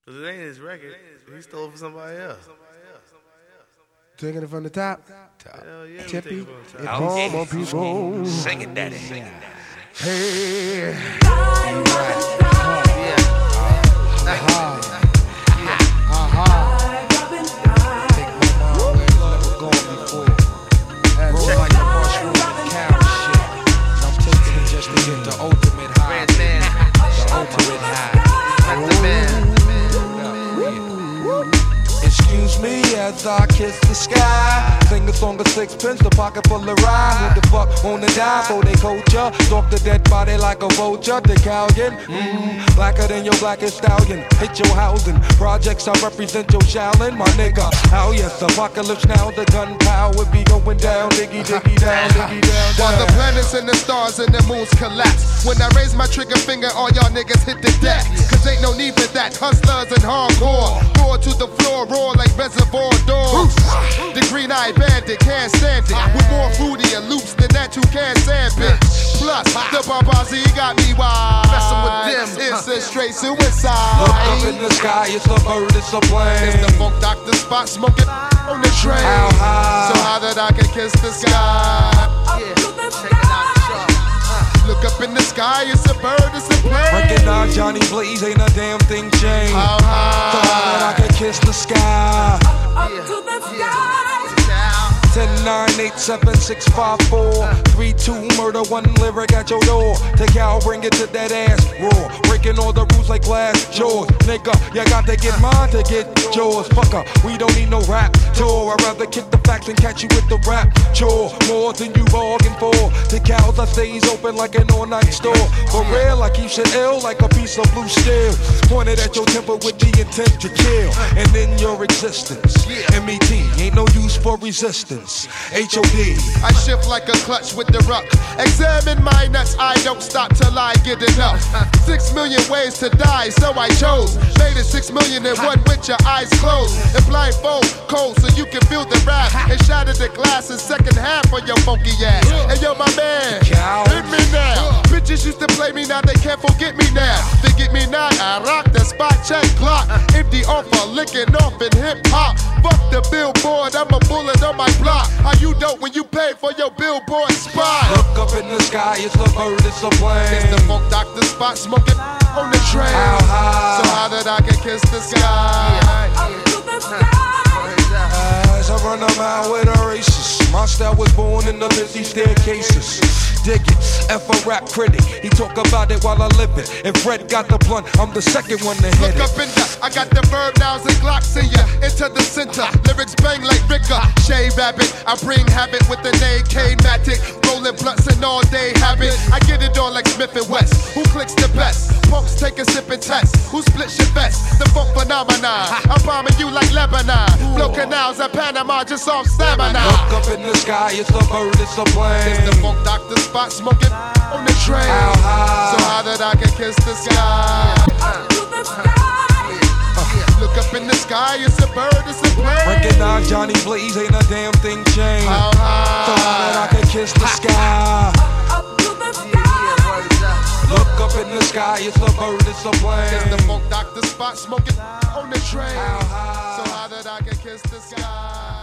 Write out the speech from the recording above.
Cause it ain't his record. He stole it from somebody else. Taking it from the top. Hell yeah. Tippy. Okay. People. Sing it, daddy. Hey. Take my mind where it's never gone before. Roll like a mushroom and cow shit. I'm taking it just to get the ultimate high. The ultimate high. Excuse me as I kiss the sky. Sing a song of sixpence, the pocket full of rye. Who the fuck wanna die for they culture? Stalk the dead body like a vulture. The Calgon, blacker than your blackest stallion. Hit your housing, projects I represent your Shaolin, my nigga. How yes, apocalypse now, the gunpowder be going down, diggy diggy down, diggy down. While the planets and the stars and the moons collapse. When I raise my trigger finger, all y'all niggas hit the deck. Cause ain't no need for that. Hustlers and hardcore. Roar to the floor, roar like reservoir dogs. The green-eyed bandit can't stand it. With more fruitier loops than that you can't stand it. Plus, the Babazi got me wild. Messing with them, it's a straight suicide. Look up in the sky, it's a bird, it's a plane. It's the Funk Doctor Spot smoking on the train. How high? So high that I can kiss the sky. Look up in the sky, it's a bird, it's a plane. Recognize Johnny Blaze, ain't a damn thing changed. How high? So high that I can kiss the sky. Up to the sky. 10-9-8-7-6-5-4-3-2 murder, one lyric at your door. Take out, bring it to that ass roar. Breaking all the rules like glass jaws. Nigga, you got to get mine to get yours. Fucker, we don't need no rap tour. I'd rather kick the facts and catch you with the rap chore. More than you bargained for. The cows I stays open like an all-night store. For real, I keep shit ill like a piece of blue steel. Pointed at your temper with the intent to kill. And in your existence, MET, ain't no use for resistance. HOD. I shift like a clutch with the ruck. Examine my nuts, I don't stop till I get enough. 6 million ways to die, so I chose. Made it 6 million in one with your eyes closed. And blindfold, cold, so you can feel the rap. And shatter the glass in second half for your funky ass. And yo, my man, hit me now. Bitches used to play me, now they can't forget me now. They get me now, I rock the spot, check clock. Empty offer, licking off in hip hop. Fuck the billboard, I'm a bullet on my block. How you dope when you pay for your billboard spot? Look up in the sky, it's a bird, it's a plane. It's the Funk Doctor Spot smoking on the train. How high? So high that I can kiss the sky. Up to the sky. As I run a mile with a racist. My style was born in the busy staircases. Dig it, F a rap critic. He talk about it while I live it. If Fred got the blunt, I'm the second one to hit Look it. up in the, I got the verb nows and Glocks in ya. Into the center, lyrics bang like Ricker. Shave Abbott, I bring habit with an AK-matic. Rolling blunts and all day habit. I get it on like Smith and West. Who clicks the best? Punks take a sip and test. Who splits your vest? The funk phenomenon. I'm bombing you like Lebanon. Blow canals at Panama just off stamina. Look up in the sky, it's a bird, it's a plane. It's the Funk Doctor Spot smoking on the train. How high? So high that I can kiss the sky. Up to the sky. Look up in the sky, it's a bird, it's a plane. Recognize Johnny Blaze, ain't a damn thing changed. How So high? high that I can kiss the sky. Up to the sky. Look up in the sky, it's a bird, it's a plane. It's the Funk Doctor Spot smoking on the train. How high? So high that I can kiss the sky.